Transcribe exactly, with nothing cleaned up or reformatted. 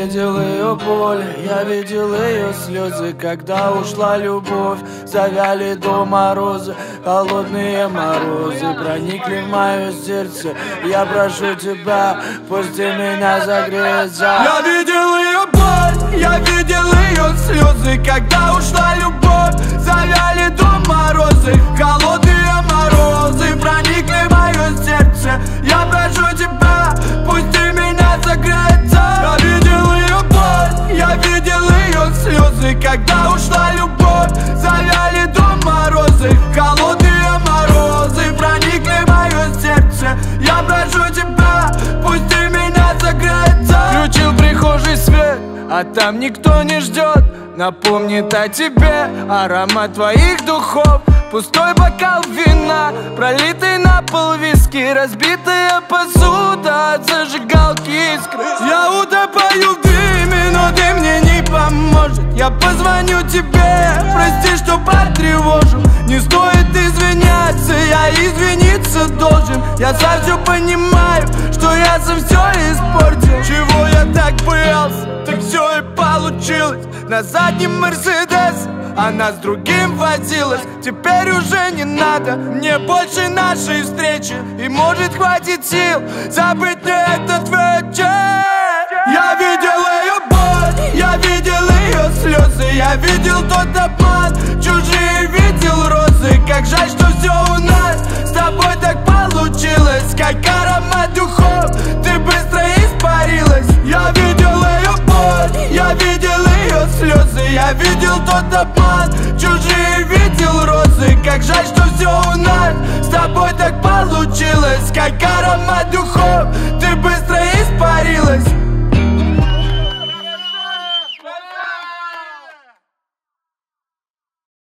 видел ее боль, я видел ее слезы, когда ушла любовь. Завяли до мороза, холодные морозы проникли в мое сердце. Я прошу тебя, пусть ты меня загреется. Я видел ее боль, я видел ее слезы, когда ушла любовь. Завяли до морозы, холодные морозы проникли в мое сердце. Я прошу тебя, пусть ты меня загреется. Я видел ее боль, я видел ее слезы, когда ушла любовь. Завяли до морозы, холодные морозы проникли в мое сердце. Я прошу тебя, пусть ты меня загреется. Включил в прихожей свет, а там никто не ждет. Напомнит о тебе аромат твоих духов. Пустой бокал вина, пролитый на пол виски, разбитая посуда от зажигалки искры. Я утопаю в дыме, но дым мне не поможет. Я позвоню тебе, прости, что потревожу. Не стоит извиняться, я извиниться должен. Я сам все понимаю, что я сам все испортил. Чего я так боялся, так все и получилось. На заднем Мерседес она с другим возилась. Теперь уже не надо мне больше нашей встречи. И может хватит сил забыть мне этот вечер. Я видел ее боль, я видел ее слезы, я видел тот обман, чужие видел розы. Как жаль, что все у нас с тобой так получилось. Как аромат духов, ты быстро испарилась. Я видел ее боль, я видел ее слезы, я видел тот обман, чужие видел розы. Как жаль, что все у нас с тобой так получилось. Как аромат духов,